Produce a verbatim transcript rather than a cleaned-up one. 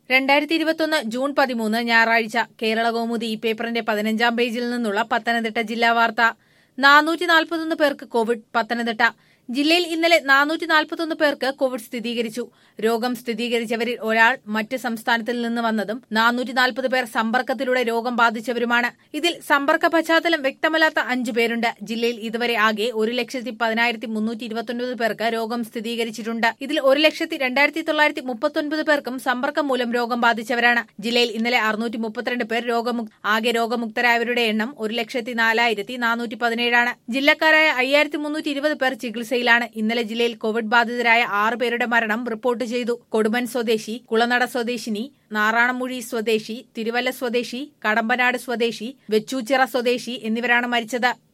രണ്ടായിരത്തി ഇരുപത്തൊന്ന് ജൂൺ പതിമൂന്ന് ഞായറാഴ്ച കേരളകൗമുദി ഈ പേപ്പറിന്റെ പതിനഞ്ചാം പേജിൽ നിന്നുള്ള പത്തനംതിട്ട ജില്ലാ വാർത്ത. നാനൂറ്റി നാൽപ്പത്തൊന്ന് പേർക്ക് കോവിഡ്. പത്തനംതിട്ട ജില്ലയിൽ ഇന്നലെ നാനൂറ്റി നാൽപ്പത്തൊന്ന് പേർക്ക് കോവിഡ് സ്ഥിരീകരിച്ചു. രോഗം സ്ഥിരീകരിച്ചവരിൽ ഒരാൾ മറ്റ് സംസ്ഥാനത്തിൽ നിന്ന് വന്നതും നാനൂറ്റി നാൽപ്പത് പേർ സമ്പർക്കത്തിലൂടെ രോഗം ബാധിച്ചവരുമാണ്. ഇതിൽ സമ്പർക്ക പശ്ചാത്തലം വ്യക്തമല്ലാത്ത അഞ്ചു പേരുണ്ട്. ജില്ലയിൽ ഇതുവരെ ആകെ ഒരു ലക്ഷത്തി പതിനായിരത്തി മുന്നൂറ്റി ഇരുപത്തൊൻപത് പേർക്ക് രോഗം സ്ഥിരീകരിച്ചിട്ടുണ്ട്. ഇതിൽ ഒരു ലക്ഷത്തി രണ്ടായിരത്തി തൊള്ളായിരത്തി മുപ്പത്തൊൻപത് പേർക്കും സമ്പർക്കം മൂലം രോഗം ബാധിച്ചവരാണ്. ജില്ലയിൽ ഇന്നലെ അറുന്നൂറ്റി മുപ്പത്തിരണ്ട് പേർ രോഗമുക്ത ആകെ രോഗമുക്തരായവരുടെ എണ്ണം ഒരു ലക്ഷത്തി നാലായിരത്തി നാനൂറ്റി പതിനേഴാണ്. ജില്ലക്കാരായ അയ്യായിരത്തി മുന്നൂറ്റി ഇരുപത് പേർ ചികിത്സ ാണ്. ഇന്നലെ ജില്ലയിൽ കോവിഡ് ബാധിതരായ ആറ് പേരുടെ മരണം റിപ്പോർട്ട് ചെയ്തു. കൊടുമൺ സ്വദേശി, കുളനട സ്വദേശിനി, നാറാണമുഴി സ്വദേശി, തിരുവല്ല സ്വദേശി, കടമ്പനാട് സ്വദേശി, വെച്ചൂച്ചിറ സ്വദേശി എന്നിവരാണ് മരിച്ചത്.